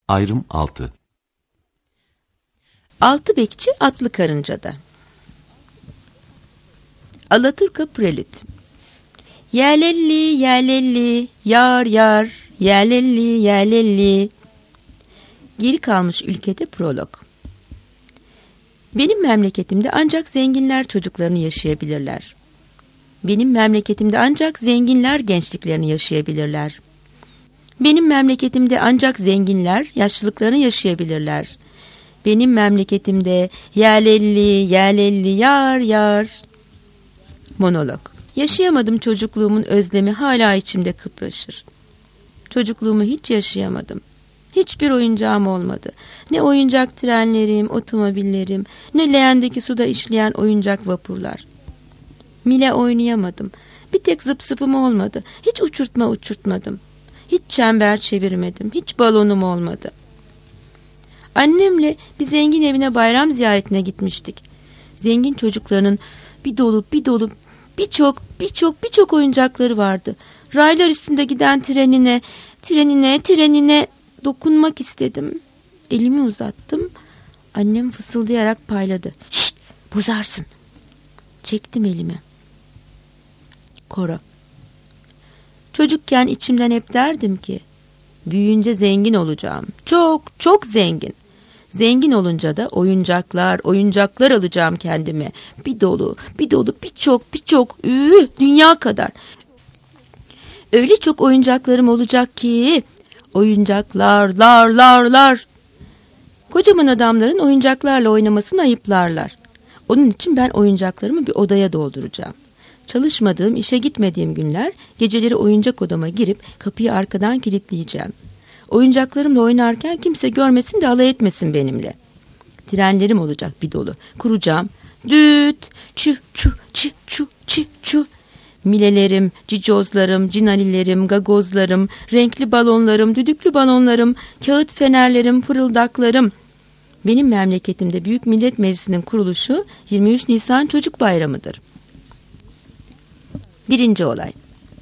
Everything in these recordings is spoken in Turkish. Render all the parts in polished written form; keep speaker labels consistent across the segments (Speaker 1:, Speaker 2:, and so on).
Speaker 1: Ayrım 6.
Speaker 2: Altı bekçi atlı karıncada. Alaturka Prelüt. Yerlelli yerlelli yar yar yerlelli yerlelli. Geri kalmış ülkede prolog. Benim memleketimde ancak zenginler çocuklarını yaşayabilirler. Benim memleketimde ancak zenginler gençliklerini yaşayabilirler. Benim memleketimde ancak zenginler yaşlılıklarını yaşayabilirler. Benim memleketimde yerlelli yerlelli yar yar. Monolog. Yaşayamadım çocukluğumun özlemi hala içimde kıpraşır. Çocukluğumu hiç yaşayamadım. Hiçbir oyuncağım olmadı. Ne oyuncak trenlerim, otomobillerim, ne leğendeki suda işleyen oyuncak vapurlar. Mile oynayamadım. Bir tek zıp zıpım olmadı. Hiç uçurtma uçurtmadım. Hiç çember çevirmedim. Hiç balonum olmadı. Annemle bir zengin evine bayram ziyaretine gitmiştik. Zengin çocuklarının bir dolu birçok oyuncakları vardı. Raylar üstünde giden trenine dokunmak istedim. Elimi uzattım. Annem fısıldayarak payladı. "Şşt, bozarsın." Çektim elimi. Koro. Çocukken içimden hep derdim ki büyüyünce zengin olacağım. Çok zengin. Zengin olunca da oyuncaklar alacağım kendime. Bir dolu birçok dünya kadar. Öyle çok oyuncaklarım olacak ki oyuncaklar. Kocaman adamların oyuncaklarla oynamasını ayıplarlar. Onun için ben oyuncaklarımı bir odaya dolduracağım. Çalışmadığım, işe gitmediğim günler geceleri oyuncak odama girip kapıyı arkadan kilitleyeceğim. Oyuncaklarımla oynarken kimse görmesin de alay etmesin benimle. Trenlerim olacak bir dolu. Kuracağım. Düt, çü, çü, çü, çü, çü, çü. Milelerim, cicozlarım, cinalilerim, gagozlarım, renkli balonlarım, düdüklü balonlarım, kağıt fenerlerim, fırıldaklarım. Benim memleketimde Büyük Millet Meclisi'nin kuruluşu 23 Nisan Çocuk Bayramı'dır. Birinci olay.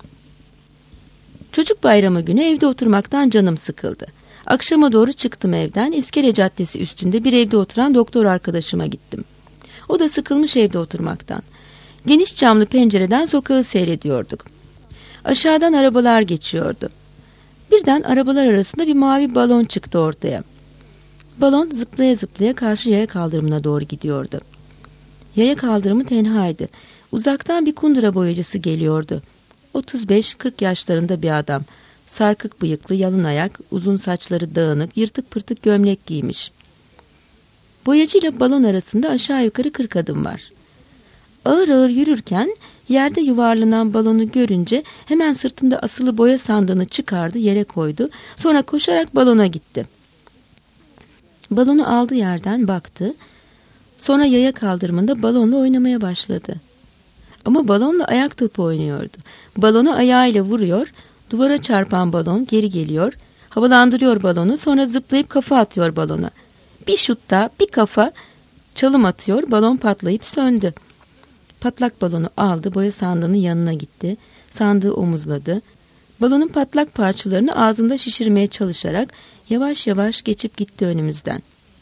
Speaker 2: Çocuk bayramı günü evde oturmaktan canım sıkıldı. Akşama doğru çıktım evden. İskele Caddesi üstünde bir evde oturan doktor arkadaşıma gittim. O da sıkılmış evde oturmaktan. Geniş camlı pencereden sokağı seyrediyorduk. Aşağıdan arabalar geçiyordu. Birden arabalar arasında bir mavi balon çıktı ortaya. Balon zıplaya zıplaya karşı yaya kaldırımına doğru gidiyordu. Yaya kaldırımı tenhaydı. Uzaktan bir kundura boyacısı geliyordu. 35-40 yaşlarında bir adam. Sarkık bıyıklı, yalın ayak, uzun saçları dağınık, yırtık pırtık gömlek giymiş. Boyacıyla balon arasında aşağı yukarı 40 adım var. Ağır ağır yürürken yerde yuvarlanan balonu görünce hemen sırtında asılı boya sandığını çıkardı, yere koydu. Sonra koşarak balona gitti. Balonu aldı yerden baktı. Sonra yaya kaldırımında balonla oynamaya başladı. Ama balonla ayak topu oynuyordu. Balonu ayağıyla vuruyor, duvara çarpan balon geri geliyor, havalandırıyor balonu, sonra zıplayıp kafa atıyor balona. Bir şutta bir kafa çalım atıyor, balon patlayıp söndü. Patlak balonu aldı, boya sandığının yanına gitti, sandığı omuzladı. Balonun patlak parçalarını ağzında şişirmeye çalışarak yavaş yavaş geçip gitti önümüzden.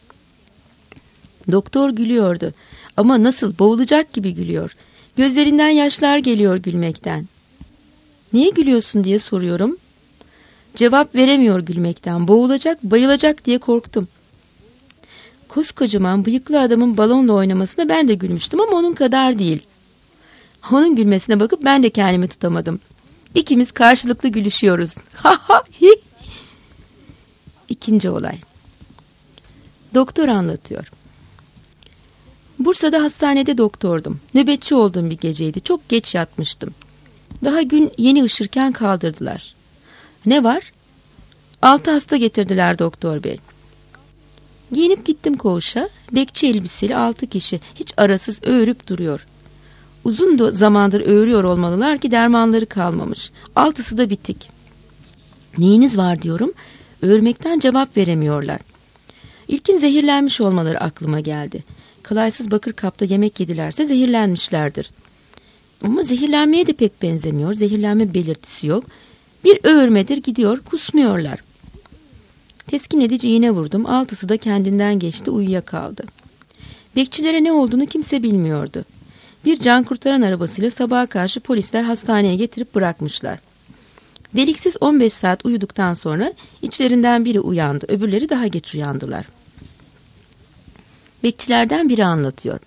Speaker 2: Doktor gülüyordu ama nasıl, boğulacak gibi gülüyor. Gözlerinden yaşlar geliyor gülmekten. "Niye gülüyorsun?" diye soruyorum. Cevap veremiyor gülmekten. Boğulacak, bayılacak diye korktum. Koskocaman bıyıklı adamın balonla oynamasına ben de gülmüştüm ama onun kadar değil. Onun gülmesine bakıp ben de kendimi tutamadım. İkimiz karşılıklı gülüşüyoruz. Ha ha hi. İkinci olay. Doktor anlatıyor. Bursa'da hastanede doktordum. Nöbetçi olduğum bir geceydi. Çok geç yatmıştım. Daha gün yeni ışırken kaldırdılar. "Ne var?" "6 hasta getirdiler doktor bey." Giyinip gittim koğuşa. Bekçi elbiseli 6 kişi hiç arasız öğürüp duruyor. Uzun zamandır öğürüyor olmalılar ki dermanları kalmamış. 6'sı da bitik. "Neyiniz var?" diyorum. Öğürmekten cevap veremiyorlar. İlkin zehirlenmiş olmaları aklıma geldi. Kalaysız bakır kapta yemek yedilerse zehirlenmişlerdir. Ama zehirlenmeye de pek benzemiyor. Zehirlenme belirtisi yok. Bir öğürmedir, gidiyor, kusmuyorlar. Teskin edici iğne vurdum. 6'sı da kendinden geçti, uyuyakaldı. Bekçilere ne olduğunu kimse bilmiyordu. Bir can kurtaran arabasıyla sabaha karşı polisler hastaneye getirip bırakmışlar. Deliksiz 15 saat uyuduktan sonra içlerinden biri uyandı. Öbürleri daha geç uyandılar. Bekçilerden biri anlatıyor.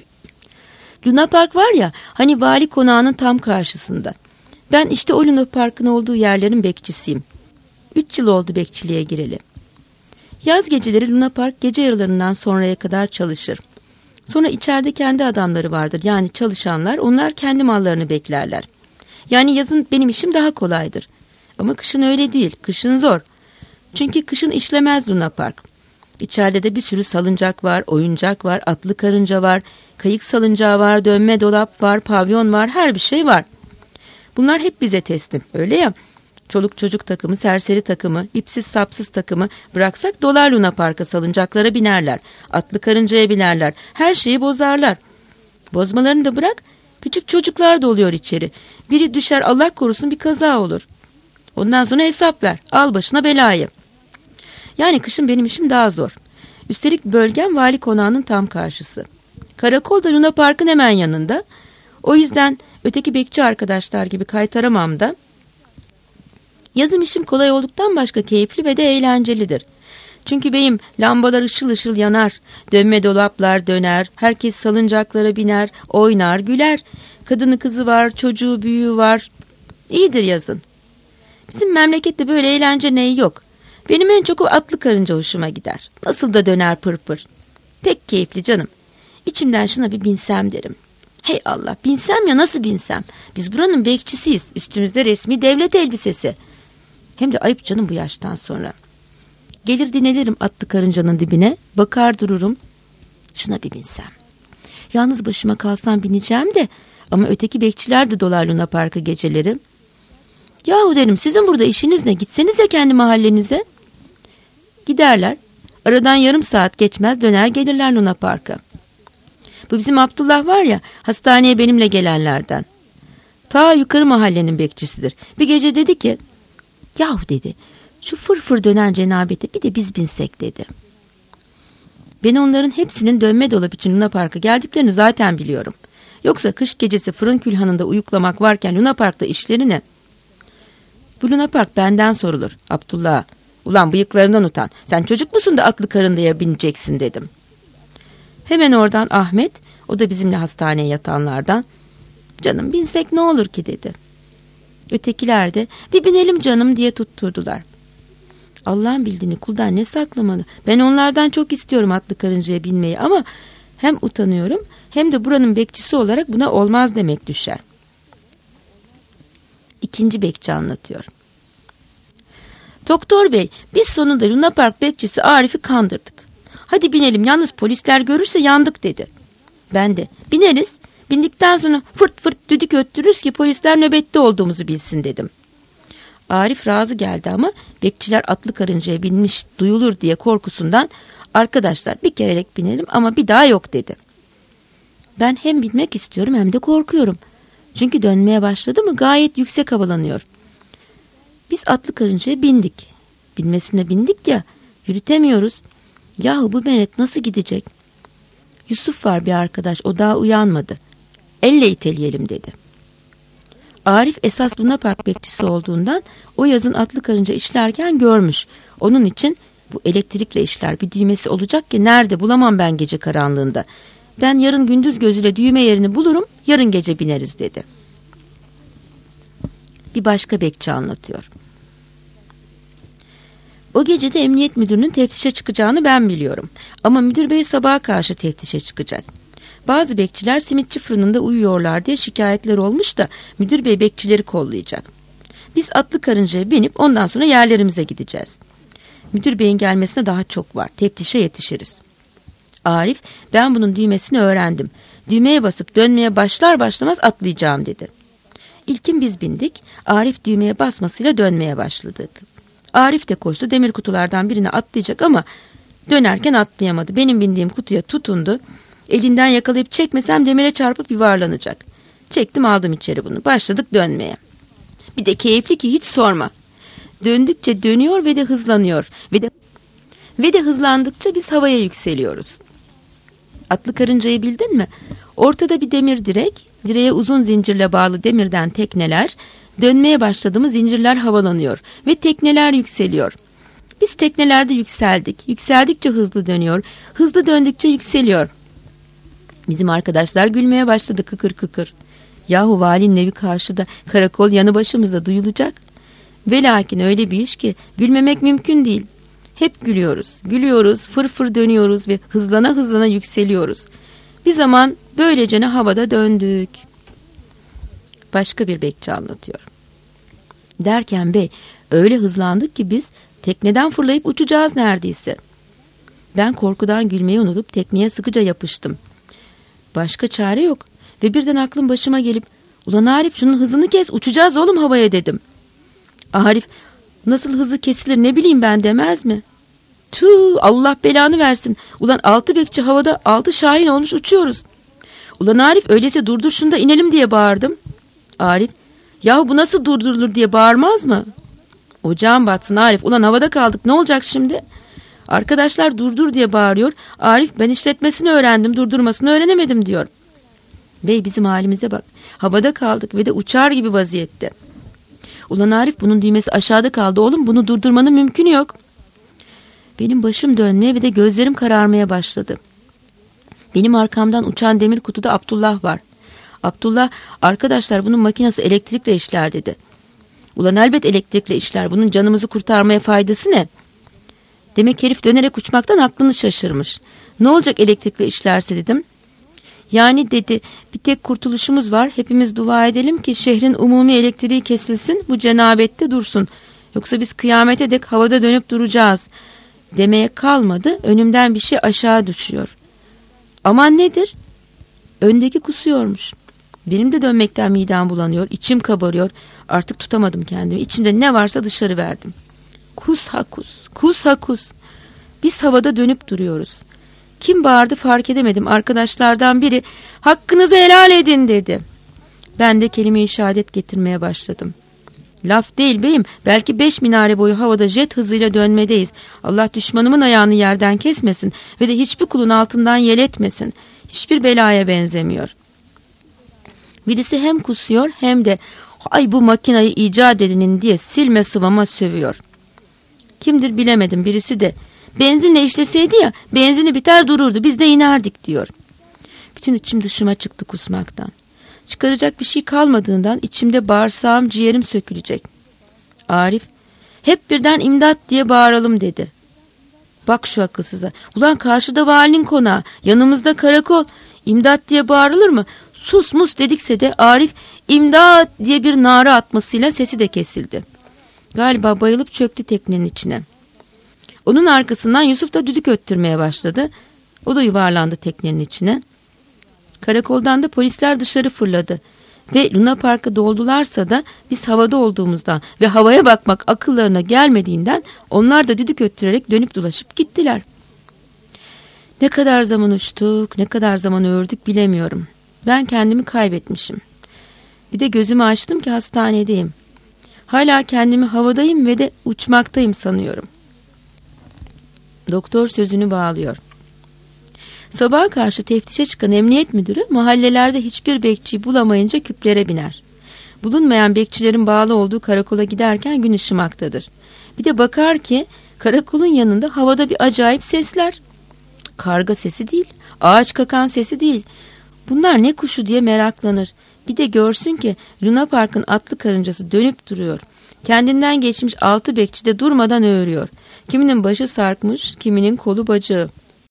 Speaker 2: Luna Park var ya, hani vali konağının tam karşısında. Ben işte o Luna Park'ın olduğu yerlerin bekçisiyim. 3 yıl oldu bekçiliğe gireli. Yaz geceleri Luna Park gece yarılarından sonraya kadar çalışır. Sonra içeride kendi adamları vardır, yani çalışanlar, onlar kendi mallarını beklerler. Yani yazın benim işim daha kolaydır. Ama kışın öyle değil, kışın zor. Çünkü kışın işlemez Luna Park. İçeride de bir sürü salıncak var, oyuncak var, atlı karınca var, kayık salıncağı var, dönme dolap var, pavyon var, her bir şey var. Bunlar hep bize teslim, öyle ya. Çoluk çocuk takımı, serseri takımı, ipsiz sapsız takımı bıraksak dolar Luna Park'a, salıncaklara binerler, atlı karıncaya binerler, her şeyi bozarlar. Bozmalarını da bırak, küçük çocuklar da oluyor içeri. Biri düşer, Allah korusun, bir kaza olur. Ondan sonra hesap ver, al başına belayı. Yani kışın benim işim daha zor. Üstelik bölgem vali konağının tam karşısı. Karakol da Luna Park'ın hemen yanında. O yüzden öteki bekçi arkadaşlar gibi kaytaramam da. Yazım işim kolay olduktan başka keyifli ve de eğlencelidir. Çünkü beyim lambalar ışıl ışıl yanar, dönme dolaplar döner, herkes salıncaklara biner, oynar, güler. Kadını kızı var, çocuğu büyüğü var. İyidir yazın. Bizim memlekette böyle eğlence neyi yok. Benim en çok o atlı karınca hoşuma gider. Nasıl da döner pırpır. Pek keyifli canım. İçimden şuna bir binsem derim. Hey Allah, binsem ya, nasıl binsem? Biz buranın bekçisiyiz. Üstümüzde resmi devlet elbisesi. Hem de ayıp canım bu yaştan sonra. Gelir dinelirim atlı karıncanın dibine. Bakar dururum. Şuna bir binsem. Yalnız başıma kalsam bineceğim de. Ama öteki bekçiler de dolar Luna Park'a geceleri. Yahu derim, sizin burada işiniz ne? Gitseniz ya kendi mahallenize. Giderler. Aradan yarım saat geçmez döner gelirler Luna Park'a. Bu bizim Abdullah var ya, hastaneye benimle gelenlerden. Ta yukarı mahallenin bekçisidir. Bir gece dedi ki, yahu dedi, şu fırfır dönen cenabete bir de biz binsek dedi. Ben onların hepsinin dönme dolap için Luna Park'a geldiklerini zaten biliyorum. Yoksa kış gecesi fırın külhanında uyuklamak varken Luna Park'ta işleri ne? Bu Luna Park benden sorulur Abdullah. Ulan bıyıklarından utan. Sen çocuk musun da atlı karıncaya bineceksin dedim. Hemen oradan Ahmet, o da bizimle hastaneye yatanlardan, canım binsek ne olur ki dedi. Ötekiler de bir binelim canım diye tutturdular. Allah'ın bildiğini kuldan ne saklamalı. Ben onlardan çok istiyorum atlı karıncaya binmeyi ama hem utanıyorum hem de buranın bekçisi olarak buna olmaz demek düşer. İkinci bekçi anlatıyor. Doktor bey, biz sonunda Luna Park bekçisi Arif'i kandırdık. Hadi binelim, yalnız polisler görürse yandık dedi. Ben de bineriz, bindikten sonra fırt fırt düdük öttürürüz ki polisler nöbette olduğumuzu bilsin dedim. Arif razı geldi ama bekçiler atlı karıncaya binmiş duyulur diye korkusundan, arkadaşlar bir kerelek binelim ama bir daha yok dedi. Ben hem binmek istiyorum hem de korkuyorum. Çünkü dönmeye başladı mı gayet yüksek havalanıyor. Biz atlı karıncaya bindik. Binmesine bindik ya, yürütemiyoruz. Yahu bu meret nasıl gidecek? Yusuf var bir arkadaş, o daha uyanmadı. Elle iteleyelim dedi. Arif esas Luna Park bekçisi olduğundan o yazın atlı karınca işlerken görmüş. Onun için bu elektrikle işler, bir düğmesi olacak ki nerede bulamam ben gece karanlığında. Ben yarın gündüz gözüyle düğme yerini bulurum, yarın gece bineriz dedi. Bir başka bekçi anlatıyor. O gece de emniyet müdürünün teftişe çıkacağını ben biliyorum. Ama müdür bey sabaha karşı teftişe çıkacak. Bazı bekçiler simitçi fırınında uyuyorlar diye şikayetler olmuş da müdür bey bekçileri kollayacak. Biz atlı karıncaya binip ondan sonra yerlerimize gideceğiz. Müdür beyin gelmesine daha çok var. Teftişe yetişiriz. Arif, ben bunun düğmesini öğrendim. Düğmeye basıp dönmeye başlar başlamaz atlayacağım dedi. İlkin biz bindik. Arif düğmeye basmasıyla dönmeye başladık. Arif de koştu, demir kutulardan birine atlayacak ama dönerken atlayamadı. Benim bindiğim kutuya tutundu. Elinden yakalayıp çekmesem demire çarpıp yuvarlanacak. Çektim, aldım içeri bunu. Başladık dönmeye. Bir de keyifli ki hiç sorma. Döndükçe dönüyor ve de hızlanıyor. Ve de Ve de hızlandıkça biz havaya yükseliyoruz. Atlı karıncayı bildin mi? Ortada bir demir direk, direğe uzun zincirle bağlı demirden tekneler, dönmeye başladı mı zincirler havalanıyor ve tekneler yükseliyor. Biz teknelerde yükseldik, yükseldikçe hızlı dönüyor, hızlı döndükçe yükseliyor. Bizim arkadaşlar gülmeye başladı kıkır kıkır. Yahu valinin evi karşıda, karakol yanı başımızda, duyulacak. Ve lakin öyle bir iş ki gülmemek mümkün değil. Hep gülüyoruz, gülüyoruz, fır fır dönüyoruz ve hızlana hızlana yükseliyoruz. Bir zaman böylece havada döndük. Başka bir bekçi anlatıyor. Derken bey öyle hızlandık ki biz tekneden fırlayıp uçacağız neredeyse. Ben korkudan gülmeyi unutup tekneye sıkıca yapıştım. Başka çare yok ve birden aklım başıma gelip "Ulan Arif, şunun hızını kes, uçacağız oğlum havaya" dedim. Arif "Nasıl hızı kesilir ne bileyim ben" demez mi? Tüh, Allah belanı versin. Ulan 6 bekçi havada, 6 şahin olmuş uçuyoruz. Ulan Arif, öyleyse durdur şunu da inelim diye bağırdım. Arif "Yahu bu nasıl durdurulur" diye bağırmaz mı? Ocağın batsın Arif, ulan havada kaldık, ne olacak şimdi? Arkadaşlar durdur diye bağırıyor. Arif "Ben işletmesini öğrendim, durdurmasını öğrenemedim" diyor. Bey bizim halimize bak. Havada kaldık ve de uçar gibi vaziyette. Ulan Arif, bunun düğmesi aşağıda kaldı oğlum, bunu durdurmanın mümkünü yok. Benim başım dönmeye ve de gözlerim kararmaya başladı. Benim arkamdan uçan demir kutuda Abdullah var. Abdullah "Arkadaşlar, bunun makinesi elektrikle işler" dedi. Ulan elbet elektrikle işler, bunun canımızı kurtarmaya faydası ne? Demek herif dönerek uçmaktan aklını şaşırmış. Ne olacak elektrikle işlerse dedim. Yani dedi, bir tek kurtuluşumuz var, hepimiz dua edelim ki şehrin umumi elektriği kesilsin, bu cenabette dursun. Yoksa biz kıyamete dek havada dönüp duracağız. Demeye kalmadı, önümden bir şey aşağı düşüyor. Aman nedir? Öndeki kusuyormuş. Benim de dönmekten midem bulanıyor, içim kabarıyor. Artık tutamadım kendimi, içimde ne varsa dışarı verdim. Kus ha kus, kus ha kus. Biz havada dönüp duruyoruz. Kim bağırdı fark edemedim. Arkadaşlardan biri "Hakkınızı helal edin" dedi. Ben de kelime-i şehadet getirmeye başladım. Laf değil beyim, belki 5 minare boyu havada jet hızıyla dönmedeyiz. Allah düşmanımın ayağını yerden kesmesin ve de hiçbir kulun altından yel etmesin. Hiçbir belaya benzemiyor. Birisi hem kusuyor hem de "Ay bu makinayı icat edenin" diye silme sıvama sövüyor. Kimdir bilemedim, birisi de "Benzinle işleseydi ya, benzini biter dururdu, biz de inerdik" diyor. Bütün içim dışıma çıktı kusmaktan. Çıkaracak bir şey kalmadığından içimde bağırsağım, ciğerim sökülecek. Arif "Hep birden imdat diye bağıralım" dedi. Bak şu akılsıza. Ulan karşıda valinin konağı, yanımızda karakol. İmdat diye bağırılır mı? Sus mus dedikse de Arif "İmdat" diye bir nara atmasıyla sesi de kesildi. Galiba bayılıp çöktü teknenin içine. Onun arkasından Yusuf da düdük öttürmeye başladı. O da yuvarlandı teknenin içine. Karakoldan da polisler dışarı fırladı. Ve Luna Park'a doldularsa da biz havada olduğumuzdan ve havaya bakmak akıllarına gelmediğinden onlar da düdük öttürerek dönüp dolaşıp gittiler. Ne kadar zaman uçtuk, ne kadar zaman ördük bilemiyorum. Ben kendimi kaybetmişim. Bir de gözümü açtım ki hastanedeyim. Hala kendimi havadayım ve de uçmaktayım sanıyorum. Doktor sözünü bağlıyor. Sabaha karşı teftişe çıkan emniyet müdürü mahallelerde hiçbir bekçiyi bulamayınca küplere biner. Bulunmayan bekçilerin bağlı olduğu karakola giderken gün ışımaktadır. Bir de bakar ki karakolun yanında havada bir acayip sesler. Karga sesi değil, ağaç kakan sesi değil. Bunlar ne kuşu diye meraklanır. Bir de görsün ki Luna Park'ın atlı karıncası dönüp duruyor. Kendinden geçmiş 6 bekçi de durmadan öğürüyor. Kiminin başı sarkmış, kiminin kolu bacağı.